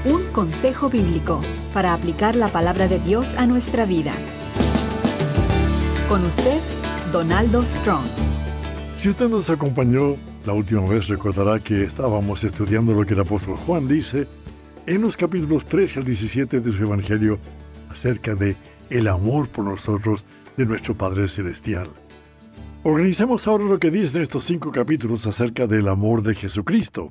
Un consejo bíblico para aplicar la palabra de Dios a nuestra vida. Con usted, Donaldo Strong. Si usted nos acompañó la última vez, recordará que estábamos estudiando lo que el apóstol Juan dice en los capítulos 13 al 17 de su Evangelio acerca de el amor por nosotros de nuestro Padre Celestial. Organizamos ahora lo que dicen estos 5 capítulos acerca del amor de Jesucristo.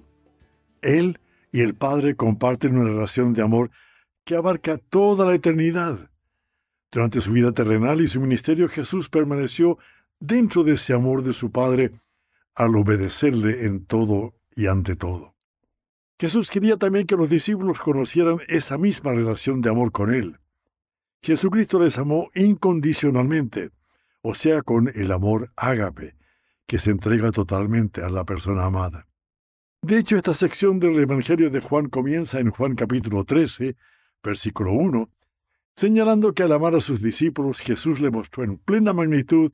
Él y el Padre comparten una relación de amor que abarca toda la eternidad. Durante su vida terrenal y su ministerio, Jesús permaneció dentro de ese amor de su Padre al obedecerle en todo y ante todo. Jesús quería también que los discípulos conocieran esa misma relación de amor con Él. Jesucristo les amó incondicionalmente, o sea, con el amor ágape, que se entrega totalmente a la persona amada. De hecho, esta sección del Evangelio de Juan comienza en Juan capítulo 13, versículo 1, señalando que al amar a sus discípulos, Jesús le mostró en plena magnitud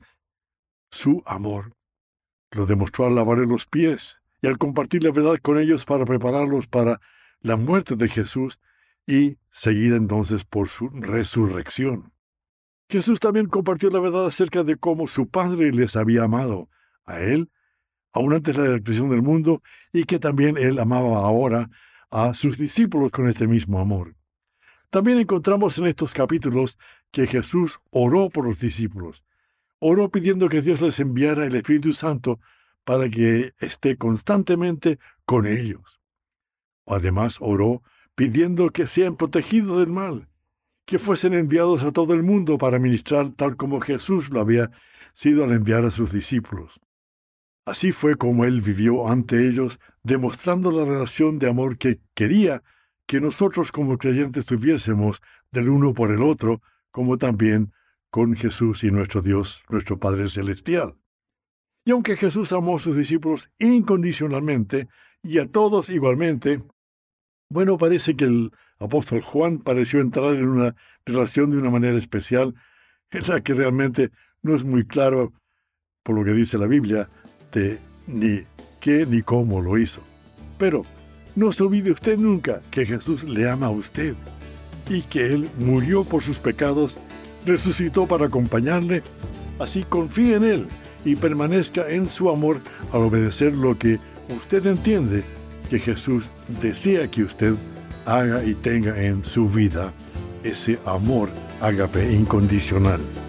su amor. Lo demostró al lavarle los pies y al compartir la verdad con ellos para prepararlos para la muerte de Jesús y seguida entonces por su resurrección. Jesús también compartió la verdad acerca de cómo su Padre les había amado a Él, aún antes de la creación del mundo, y que también Él amaba ahora a sus discípulos con este mismo amor. También encontramos en estos capítulos que Jesús oró por los discípulos. Oró pidiendo que Dios les enviara el Espíritu Santo para que esté constantemente con ellos. Además, oró pidiendo que sean protegidos del mal, que fuesen enviados a todo el mundo para ministrar tal como Jesús lo había sido al enviar a sus discípulos. Así fue como Él vivió ante ellos, demostrando la relación de amor que quería que nosotros como creyentes tuviésemos del uno por el otro, como también con Jesús y nuestro Dios, nuestro Padre Celestial. Y aunque Jesús amó a sus discípulos incondicionalmente y a todos igualmente, bueno, parece que el apóstol Juan pareció entrar en una relación de una manera especial, en la que realmente no es muy claro, por lo que dice la Biblia, de ni qué ni cómo lo hizo. Pero no se olvide usted nunca que Jesús le ama a usted y que Él murió por sus pecados, resucitó para acompañarle. Así confíe en Él y permanezca en su amor al obedecer lo que usted entiende que Jesús desea que usted haga y tenga en su vida, ese amor ágape incondicional.